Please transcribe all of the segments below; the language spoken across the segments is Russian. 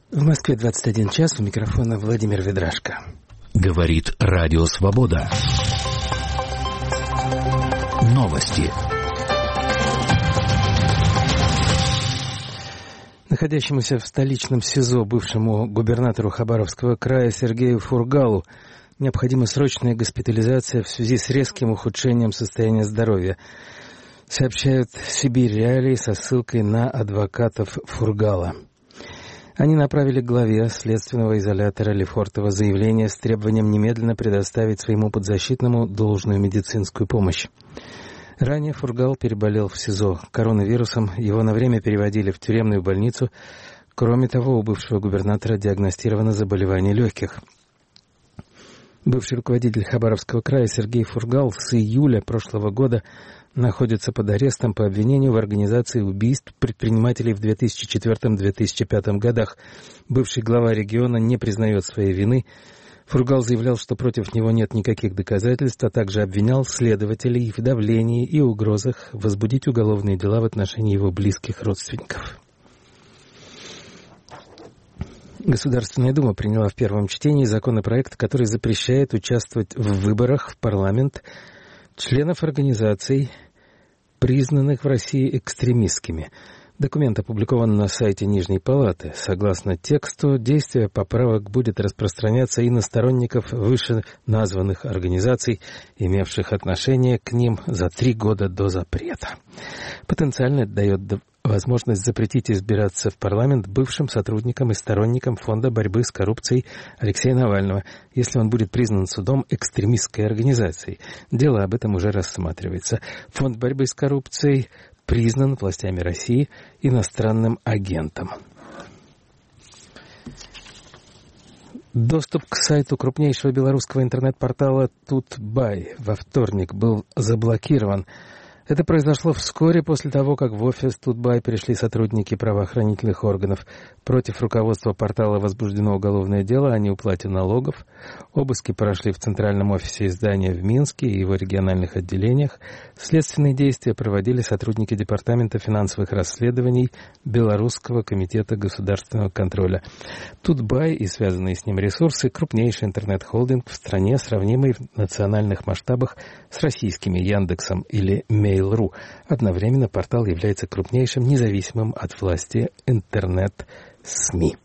В Москве 21 час, у микрофона Владимир Ведрашко. Говорит Радио Свобода. Новости. Находящемуся в столичном СИЗО бывшему губернатору Хабаровского края Сергею Фургалу необходима срочная госпитализация в связи с резким ухудшением состояния здоровья, сообщают «Сибирь Реалии» со ссылкой на адвокатов Фургала. Они направили главе следственного изолятора Лефортово заявление с требованием немедленно предоставить своему подзащитному должную медицинскую помощь. Ранее Фургал переболел в СИЗО коронавирусом, его на время переводили в тюремную больницу. Кроме того, у бывшего губернатора диагностировано заболевание легких. Бывший руководитель Хабаровского края Сергей Фургал с июля прошлого года находится под арестом по обвинению в организации убийств предпринимателей в 2004-2005 годах. Бывший глава региона не признает своей вины. Фургал заявлял, что против него нет никаких доказательств, а также обвинял следователей в давлении и угрозах возбудить уголовные дела в отношении его близких родственников. Государственная Дума приняла в первом чтении законопроект, который запрещает участвовать в выборах в парламент членов организаций, признанных в России экстремистскими. Документ опубликован на сайте Нижней Палаты. Согласно тексту, действие поправок будет распространяться и на сторонников вышеназванных организаций, имевших отношение к ним за 3 года до запрета. Потенциально это дает возможность запретить избираться в парламент бывшим сотрудникам и сторонникам Фонда борьбы с коррупцией Алексея Навального, если он будет признан судом экстремистской организацией. Дело об этом уже рассматривается. Фонд борьбы с коррупцией признан властями России иностранным агентом. Доступ к сайту крупнейшего белорусского интернет-портала Тутбай во вторник был заблокирован. Это произошло вскоре после того, как в офис Тутбай пришли сотрудники правоохранительных органов. Против руководства портала возбуждено уголовное дело о неуплате налогов. Обыски прошли в центральном офисе издания в Минске и его региональных отделениях. Следственные действия проводили сотрудники Департамента финансовых расследований Белорусского комитета государственного контроля. Тутбай и связанные с ним ресурсы – крупнейший интернет-холдинг в стране, сравнимый в национальных масштабах с российскими Яндексом или Mail.ru. Одновременно портал является крупнейшим независимым от власти интернет-СМИ.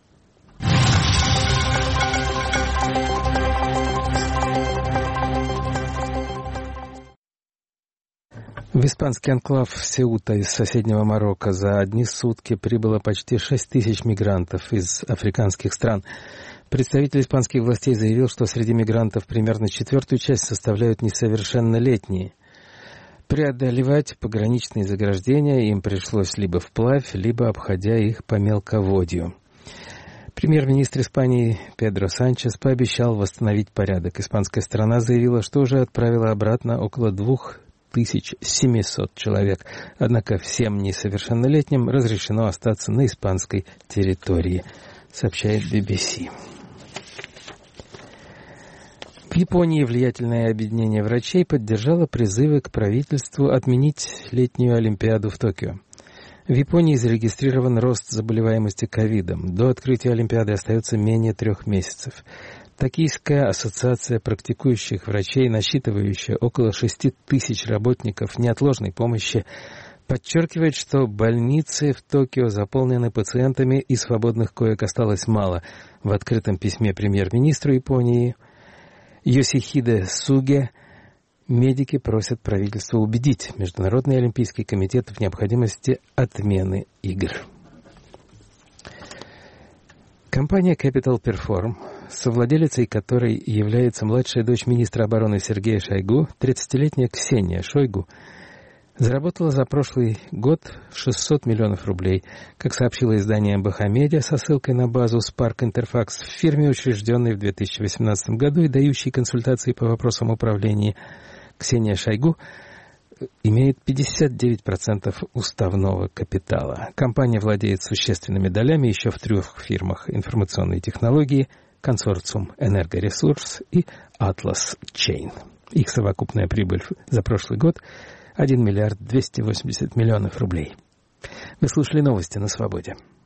В испанский анклав Сеута из соседнего Марокко за одни сутки прибыло почти 6 тысяч мигрантов из африканских стран. Представитель испанских властей заявил, что среди мигрантов примерно 1/4 часть составляют несовершеннолетние. Преодолевать пограничные заграждения им пришлось либо вплавь, либо обходя их по мелководью. Премьер-министр Испании Педро Санчес пообещал восстановить порядок. Испанская сторона заявила, что уже отправила обратно около 2700 человек. Однако всем несовершеннолетним разрешено остаться на испанской территории, сообщает BBC. В Японии влиятельное объединение врачей поддержало призывы к правительству отменить летнюю Олимпиаду в Токио. В Японии зарегистрирован рост заболеваемости ковидом. До открытия Олимпиады остается менее 3 месяцев. Токийская ассоциация практикующих врачей, насчитывающая около 6 тысяч работников неотложной помощи, подчеркивает, что больницы в Токио заполнены пациентами и свободных коек осталось мало. В открытом письме премьер-министру Японии Йосихиде Суге медики просят правительство убедить Международный олимпийский комитет в необходимости отмены игр. Компания Capital Perform, совладелицей которой является младшая дочь министра обороны Сергея Шойгу, 30-летняя Ксения Шойгу, заработала за прошлый год 600 миллионов рублей. Как сообщило издание «Бахамедиа» со ссылкой на базу Spark Interfax, в фирме, учрежденной в 2018 году и дающей консультации по вопросам управления, Ксения Шойгу имеет 59% уставного капитала. Компания владеет существенными долями еще в 3 фирмах: информационные технологии, консорциум «Энергоресурс» и «Атлас Чейн». Их совокупная прибыль за прошлый год – 1 миллиард 280 миллионов рублей. Вы слушали новости на Свободе.